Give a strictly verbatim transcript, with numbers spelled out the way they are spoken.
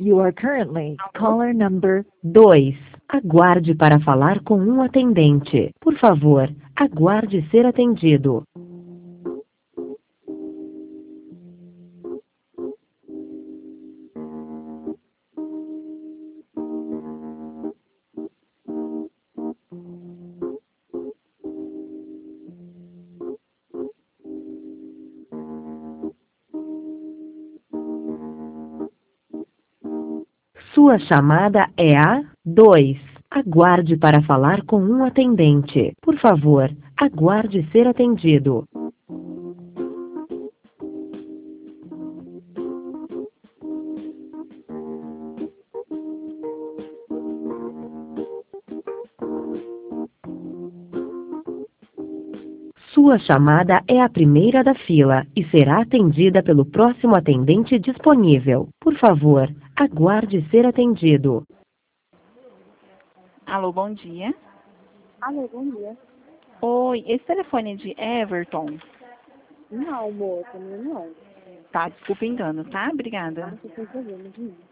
You are currently caller number. dois. Aguarde para falar com um atendente. Por favor, aguarde ser atendido. Sua chamada é a dois. Aguarde para falar com um atendente. Por favor, aguarde ser atendido. Sua chamada é a primeira da fila e será atendida pelo próximo atendente disponível. Por favor, aguarde ser atendido. Alô, bom dia. Alô, bom dia. Oi, esse telefone é de Everton? Não, moça, meu não. Tá, desculpa o engano, tá? Obrigada. Não sei se tem problema, gente.